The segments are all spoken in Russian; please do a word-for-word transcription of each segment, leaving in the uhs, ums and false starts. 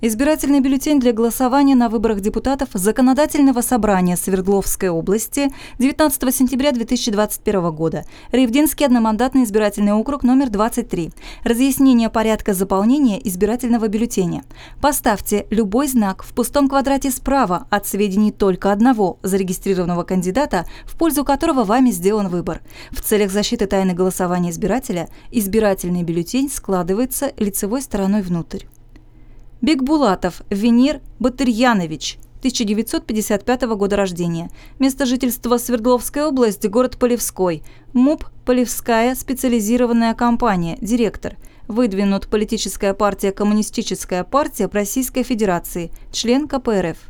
Избирательный бюллетень для голосования на выборах депутатов Законодательного собрания Свердловской области девятнадцатого сентября две тысячи двадцать первого года. Ревдинский одномандатный избирательный округ номер двадцать три. Разъяснение порядка заполнения избирательного бюллетеня. Поставьте любой знак в пустом квадрате справа от сведений только одного зарегистрированного кандидата, в пользу которого вами сделан выбор. В целях защиты тайны голосования избирателя избирательный бюллетень складывается лицевой стороной внутрь. Бекбулатов Венир Батырьянович, тысяча девятьсот пятьдесят пятого года рождения. Место жительства Свердловская область, город Полевской. МУП «Полевская специализированная компания», директор. Выдвинут политическая партия «Коммунистическая партия Российской Федерации», член ка пэ эр эф.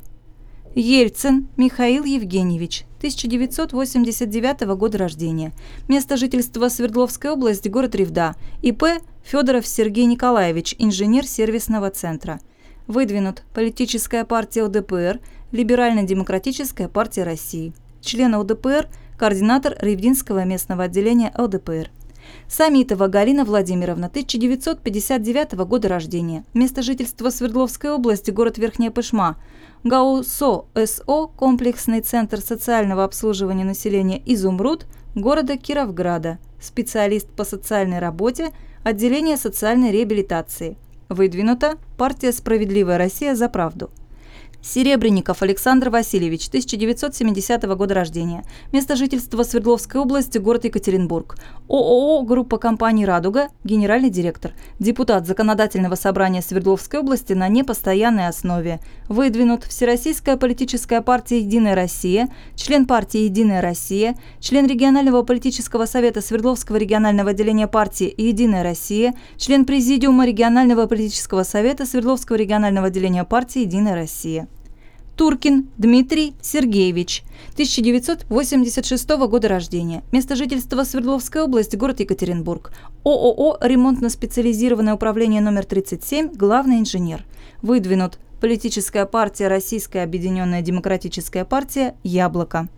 Ельцин Михаил Евгеньевич, тысяча девятьсот восемьдесят девятого года рождения. Место жительства Свердловская область, город Ревда. и пэ Федоров Сергей Николаевич, инженер сервисного центра. Выдвинут политическая партия о дэ пэ эр, Либерально-демократическая партия России. Член о дэ пэ эр, координатор Ревдинского местного отделения о дэ пэ эр. Самитова Галина Владимировна, тысяча девятьсот пятьдесят девятого года рождения. Место жительства Свердловской области, город Верхняя Пышма. ГАУ-СО СО, комплексный центр социального обслуживания населения «Изумруд», города Кировграда. Специалист по социальной работе, отделение социальной реабилитации. Выдвинута партия «Справедливая Россия за правду». Серебренников Александр Васильевич, тысяча девятьсот семидесятого года рождения. Место жительства Свердловской области, город Екатеринбург. ООО «Группа компаний «Радуга», генеральный директор. Депутат Законодательного собрания Свердловской области на непостоянной основе. Выдвинут Всероссийская политическая партия «Единая Россия», член партии «Единая Россия», член регионального политического совета Свердловского регионального отделения партии «Единая Россия», член президиума регионального политического совета Свердловского регионального отделения партии «Единая Россия». Туркин Дмитрий Сергеевич, тысяча девятьсот восемьдесят шестого года рождения. Место жительства Свердловская область, город Екатеринбург. ООО «Ремонтно-специализированное управление номер тридцать семь», главный инженер. Выдвинут политическая партия «Российская объединенная демократическая партия» «Яблоко».